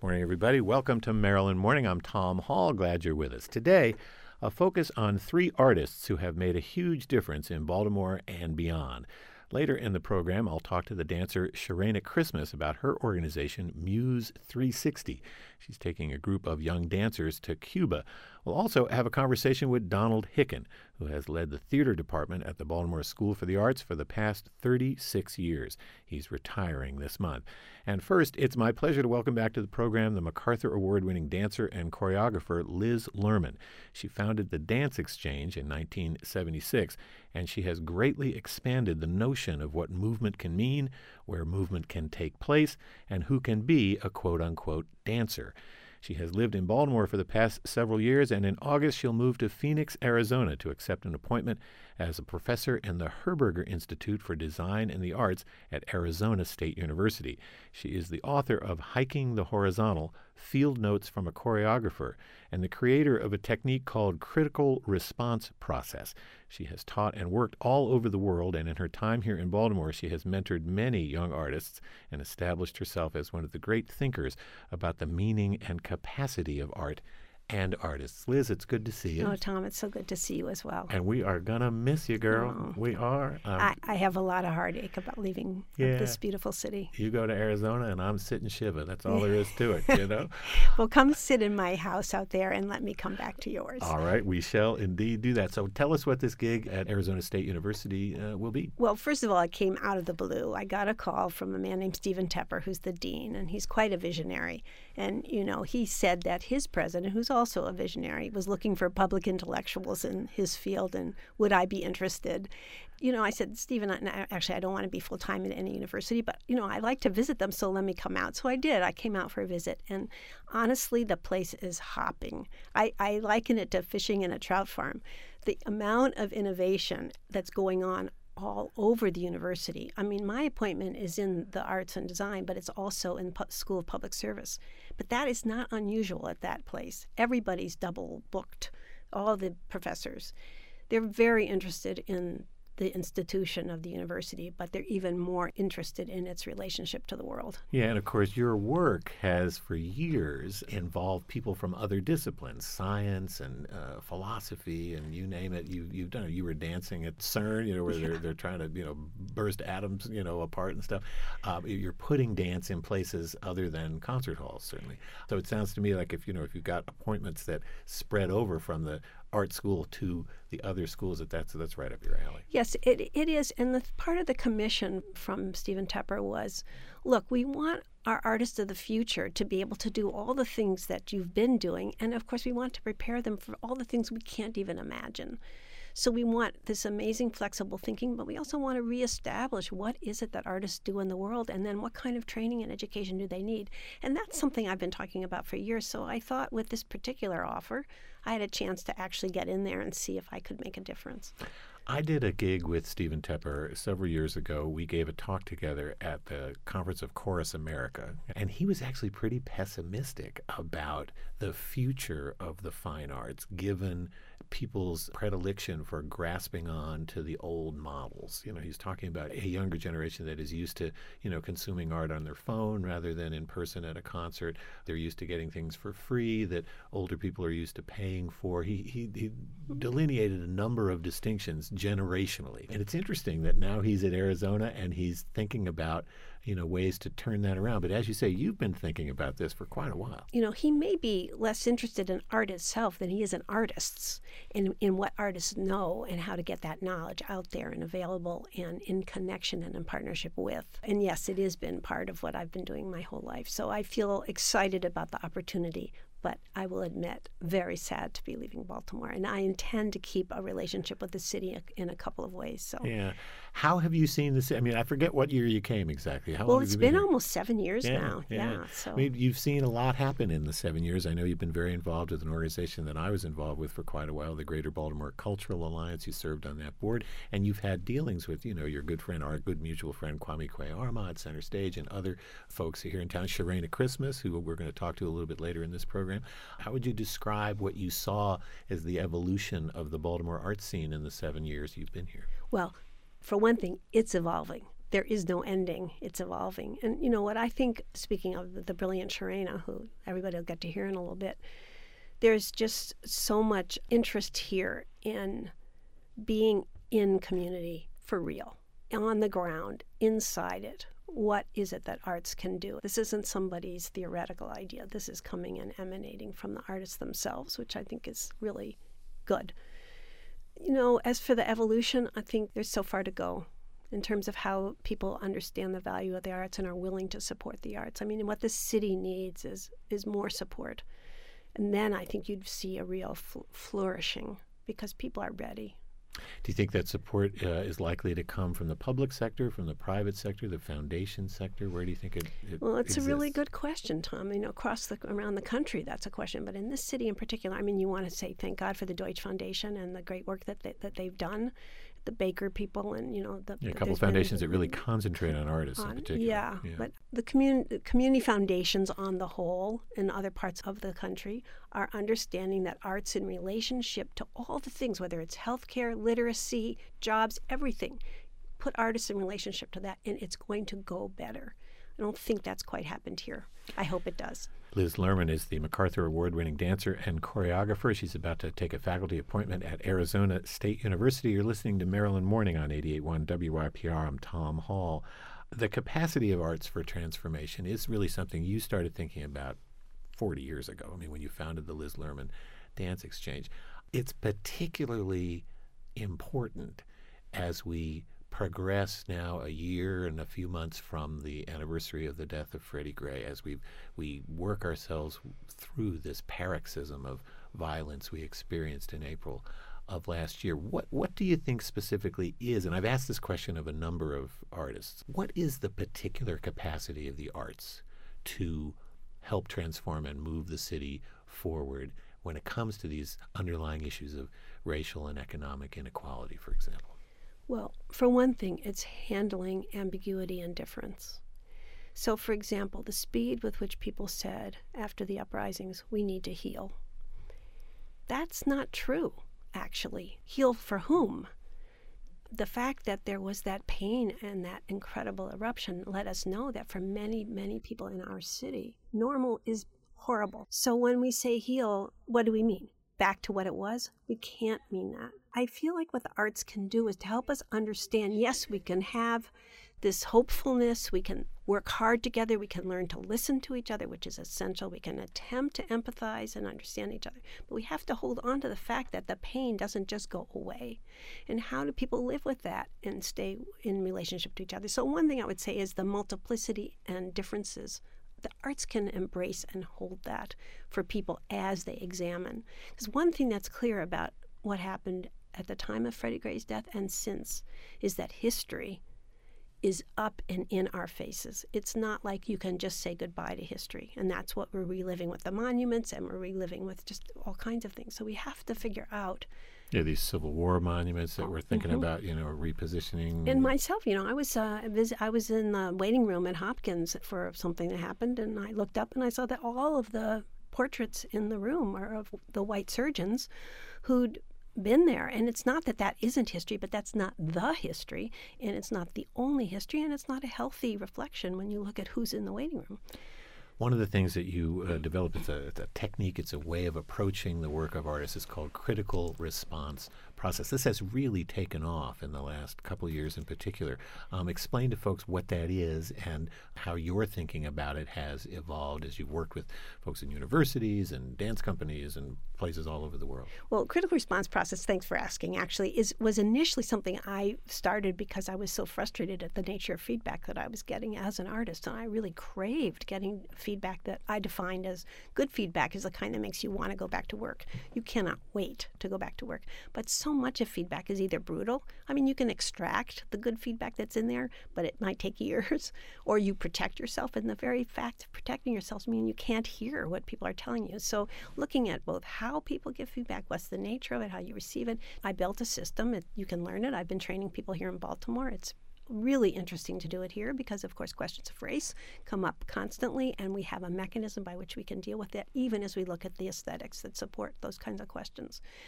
Morning, everybody. Welcome to Maryland Morning. I'm Tom Hall. Glad you're with us. Today, a focus on three artists who have made a huge difference in Baltimore and beyond. Later in the program, I'll talk to the dancer Sharayna Christmas about her organization, Muse 360. She's taking a group of young dancers to Cuba. We'll also have a conversation with Donald Hicken, who has led the theater department at the Baltimore School for the Arts for the past 36 years. He's retiring this month. And first, it's my pleasure to welcome back to the program the MacArthur Award-winning dancer and choreographer Liz Lerman. She founded the Dance Exchange in 1976, and she has greatly expanded the notion of what movement can mean, where movement can take place, and who can be a quote-unquote dancer. She has lived in Baltimore for the past several years, and in August she'll move to Phoenix, Arizona to accept an appointment as a professor in the Herberger Institute for Design and the Arts at Arizona State University. She is the author of Hiking the Horizontal, Field Notes from a Choreographer, and the creator of a technique called Critical Response Process. She has taught and worked all over the world, and in her time here in Baltimore, she has mentored many young artists and established herself as one of the great thinkers about the meaning and capacity of art and artists. Liz, it's good to see you. Oh, Tom, it's so good to see you as well. And we are going to miss you, girl. Oh. We are. I have a lot of heartache about leaving this beautiful city. You go to Arizona, and I'm sitting shiva. That's all there is to it, you know? Well, come sit in my house out there and let me come back to yours. All right, we shall indeed do that. So tell us what this gig at Arizona State University will be. Well, first of all, it came out of the blue. I got a call from a man named Stephen Tepper, who's the dean, and he's quite a visionary. And, you know, he said that his president, who's also a visionary, was looking for public intellectuals in his field, and would I be interested? You know, I said, Stephen, actually, I don't want to be full-time at any university, but, you know, I like to visit them, so let me come out. So I did. I came out for a visit, and honestly, the place is hopping. I liken it to fishing in a trout farm. The amount of innovation that's going on all over the university. I mean, my appointment is in the arts and design, but it's also in School of Public Service. But that is not unusual at that place. Everybody's double booked, all the professors. They're very interested in the institution of the university, but they're even more interested in its relationship to the world. Yeah, and of course, your work has for years involved people from other disciplines, science and philosophy, and you name it. You've done it. You were dancing at CERN, you know, where they're trying to, you know, burst atoms, you know, apart and stuff. You're putting dance in places other than concert halls, certainly. So it sounds to me like if you've got appointments that spread over from the art school to the other schools, that's right up your alley. Yes, it is. And the part of the commission from Stephen Tepper was, look, we want our artists of the future to be able to do all the things that you've been doing. And of course, we want to prepare them for all the things we can't even imagine. So we want this amazing flexible thinking, but we also want to reestablish what is it that artists do in the world, and then what kind of training and education do they need. And that's something I've been talking about for years. So I thought with this particular offer, I had a chance to actually get in there and see if I could make a difference. I did a gig with Stephen Tepper several years ago. We gave a talk together at the Conference of Chorus America, and he was actually pretty pessimistic about the future of the fine arts, given people's predilection for grasping on to the old models. You know, he's talking about a younger generation that is used to, you know, consuming art on their phone rather than in person at a concert. They're used to getting things for free that older people are used to paying for. He delineated a number of distinctions generationally. And it's interesting that now he's at Arizona and he's thinking about, you know, ways to turn that around. But as you say, you've been thinking about this for quite a while. You know, he may be less interested in art itself than he is in artists, in what artists know and how to get that knowledge out there and available and in connection and in partnership with. And yes, it has been part of what I've been doing my whole life. So I feel excited about the opportunity, but I will admit, very sad to be leaving Baltimore. And I intend to keep a relationship with the city in a couple of ways. So. Yeah. How have you seen this? I mean, I forget what year you came exactly. How long have it's you been here? almost 7 years now. Yeah. So. I mean, you've seen a lot happen in the 7 years. I know you've been very involved with an organization that I was involved with for quite a while, the Greater Baltimore Cultural Alliance. You served on that board, and you've had dealings with, you know, your good friend, our good mutual friend, Kwame Kwei-Armah at Center Stage, and other folks here in town, Sharayna Christmas, who we're going to talk to a little bit later in this program. How would you describe what you saw as the evolution of the Baltimore art scene in the 7 years you've been here? Well, for one thing, it's evolving. there is no ending. It's evolving. And you know what I think, speaking of the brilliant Sharena, who everybody will get to hear in a little bit, there's just so much interest here in being in community for real, on the ground, inside it. What is it that arts can do? This isn't somebody's theoretical idea. This is coming and emanating from the artists themselves, which I think is really good. You know, as for the evolution, I think there's so far to go in terms of how people understand the value of the arts and are willing to support the arts. I mean, what the city needs is more support. And then I think you'd see a real flourishing because people are ready. Do you think that support is likely to come from the public sector, from the private sector, the foundation sector? Where do you think it Well, it's exists? a really good question, Tom. You know, around the country, that's a question. But in this city in particular, I mean, you want to say thank God for the Deutsch Foundation and the great work that they've done, the Baker people, and you know, a couple of foundations that really concentrate on artists in particular. Yeah, but the community foundations on the whole in other parts of the country are understanding that arts in relationship to all the things, whether it's healthcare, literacy, jobs, everything, put artists in relationship to that, and it's going to go better. I don't think that's quite happened here. I hope it does. Liz Lerman is the MacArthur Award-winning dancer and choreographer. She's about to take a faculty appointment at Arizona State University. You're listening to Maryland Morning on 88.1 WYPR. I'm Tom Hall. The capacity of arts for transformation is really something you started thinking about 40 years ago. I mean, when you founded the Liz Lerman Dance Exchange. It's particularly important as we progress now a year and a few months from the anniversary of the death of Freddie Gray, as we work ourselves through this paroxysm of violence we experienced in April of last year. What do you think specifically is, and I've asked this question of a number of artists, what is the particular capacity of the arts to help transform and move the city forward when it comes to these underlying issues of racial and economic inequality, for example? Well, for one thing, it's handling ambiguity and difference. So, for example, the speed with which people said after the uprisings, we need to heal. That's not true, actually. Heal for whom? The fact that there was that pain and that incredible eruption let us know that for many, many people in our city, normal is horrible. So when we say heal, what do we mean? Back to what it was? We can't mean that. I feel like what the arts can do is to help us understand, yes, we can have this hopefulness, we can work hard together, we can learn to listen to each other, which is essential, we can attempt to empathize and understand each other, but we have to hold on to the fact that the pain doesn't just go away. And how do people live with that and stay in relationship to each other? So one thing I would say is the multiplicity and differences. The arts can embrace and hold that for people as they examine. Because one thing that's clear about what happened at the time of Freddie Gray's death and since is that history is up and in our faces. It's not like you can just say goodbye to history. And that's what we're reliving with the monuments, and we're reliving with just all kinds of things. So we have to figure out. Yeah, these Civil War monuments that we're thinking about, repositioning. And myself, I was in the waiting room at Hopkins for something that happened, and I looked up and I saw that all of the portraits in the room are of the white surgeons who'd been there. And it's not that that isn't history, but that's not the history, and it's not the only history, and it's not a healthy reflection when you look at who's in the waiting room. One of the things that you develop, it's a technique, it's a way of approaching the work of artists. It's called critical response process. This has really taken off in the last couple of years in particular. Explain to folks what that is and how your thinking about it has evolved as you've worked with folks in universities and dance companies and places all over the world. Well, critical response process, thanks for asking, actually, was initially something I started because I was so frustrated at the nature of feedback that I was getting as an artist. And I really craved getting feedback that I defined as good feedback, is the kind that makes you want to go back to work. You cannot wait to go back to work. But so much of feedback is either brutal. I mean, you can extract the good feedback that's in there, but it might take years, or you protect yourself. And the very fact of protecting yourself means you can't hear what people are telling you. So looking at both how people give feedback, what's the nature of it, how you receive it. I built a system. You can learn it. I've been training people here in Baltimore. It's really interesting to do it here because, of course, questions of race come up constantly, and we have a mechanism by which we can deal with it, even as we look at the aesthetics that support those kinds of questions.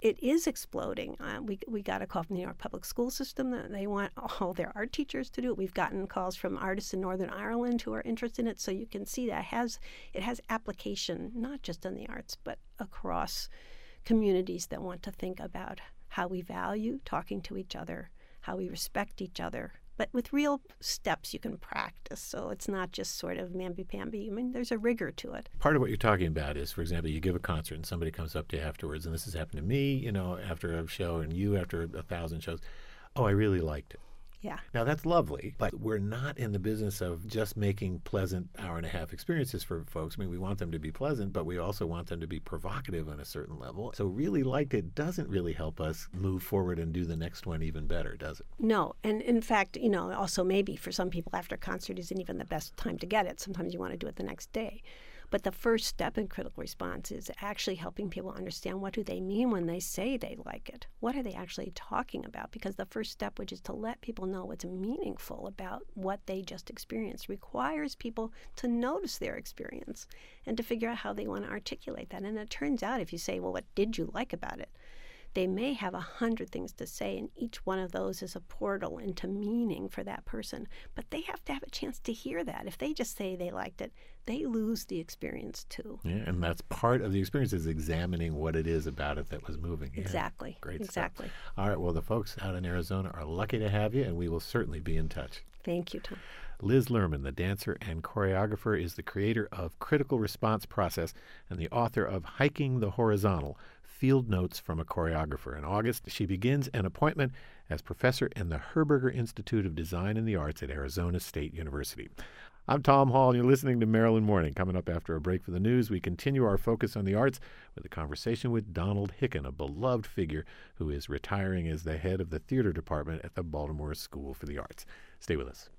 it is exploding. We got a call from the New York Public School System that they want all their art teachers to do it. We've gotten calls from artists in Northern Ireland who are interested in it. So you can see that it has application not just in the arts, but across communities that want to think about how we value talking to each other, how we respect each other, but with real steps you can practice. So it's not just sort of mamby-pamby. I mean, there's a rigor to it. Part of what you're talking about is, for example, you give a concert and somebody comes up to you afterwards, and this has happened to me, after a show, and you after 1,000 shows. Oh, I really liked it. Yeah. Now, that's lovely, but we're not in the business of just making pleasant hour-and-a-half experiences for folks. I mean, we want them to be pleasant, but we also want them to be provocative on a certain level. So really liked it doesn't really help us move forward and do the next one even better, does it? No. And in fact, also maybe for some people after a concert isn't even the best time to get it. Sometimes you want to do it the next day. But the first step in critical response is actually helping people understand what do they mean when they say they like it. What are they actually talking about? Because the first step, which is to let people know what's meaningful about what they just experienced, requires people to notice their experience and to figure out how they want to articulate that. And it turns out if you say, well, what did you like about it? They may have 100 things to say, and each one of those is a portal into meaning for that person. But they have to have a chance to hear that. If they just say they liked it, they lose the experience too. Yeah, and that's part of the experience is examining what it is about it that was moving. Yeah, exactly. Great exactly. stuff. All right, well, the folks out in Arizona are lucky to have you, and we will certainly be in touch. Thank you, Tom. Liz Lerman, the dancer and choreographer, is the creator of Critical Response Process and the author of Hiking the Horizontal, Field Notes from a Choreographer. In August, she begins an appointment as professor in the Herberger Institute of Design and the Arts at Arizona State University. I'm Tom Hall, and you're listening to Maryland Morning. Coming up after a break for the news, we continue our focus on the arts with a conversation with Donald Hicken, a beloved figure who is retiring as the head of the theater department at the Baltimore School for the Arts. Stay with us.